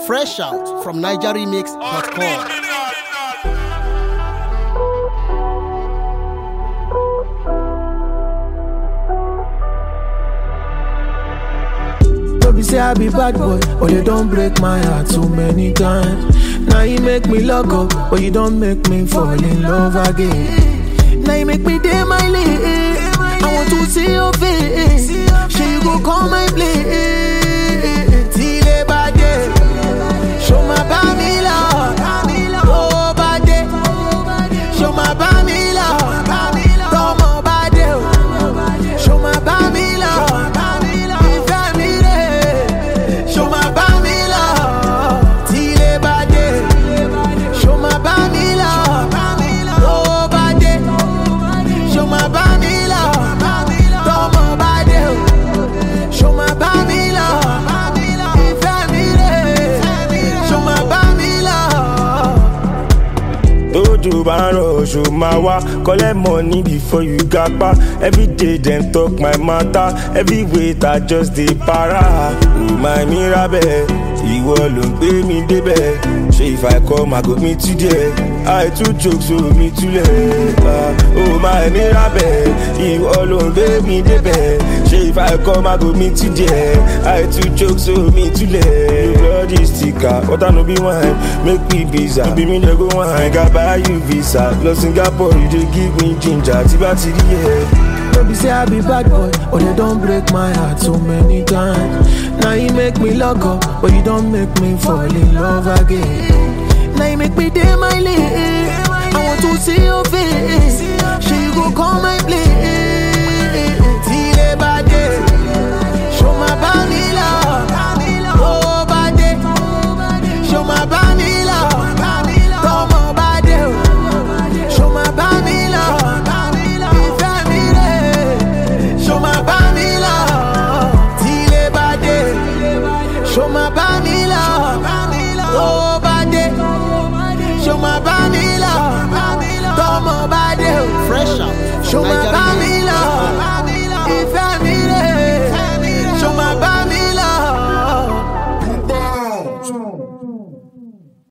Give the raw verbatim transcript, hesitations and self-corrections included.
Fresh out from niger remix dot com. Don't be say I be bad boy, but you don't break my heart too many times. Now you make me lock up, but you don't make me fall in love again. Now you make me day my lane. I want to see your face. Sure you go call my place. Till a bad day, show my body love. Oh bad day, show my body love. Come on bad day, show my body love. Show my body love. Till a bad day, show my body love. Oh bad day, show my body love. Come on bad day, show my body love. Show my body love. Toju baro show my wa, collect money before you gapa. Every day them talk my matter, every weight I just dey para. My mirabe, ìwọ ló ń gbé mi débẹ̀. Ṣé if I come I go meet you there? I too joke so me too late. Oh my mirabe, ìwọ ló ń gbé mi débẹ̀. Ṣé if I come I go meet you there? I too joke so me too late. Bloody sticker, what I no be wine, make me visa. Be me dey go wine, got buy you visa. Lọ Singapore, you dey give me ginger. Tí bá ti rí ẹ. Don't be say I be bad boy, but you don't break my heart so many times. Now you make me lock up, but you don't make me fall in love again. Now you make me day my lane. I want to see your face. Sure you go call my place. Till a bad day, show my body love. Oh bad day, show my body love. Come on bad day, show my body love. Show my body love. Till a bad day, show my body love. Oh bad day, show my body love. Come on bad day, Fresh out show from my niger body.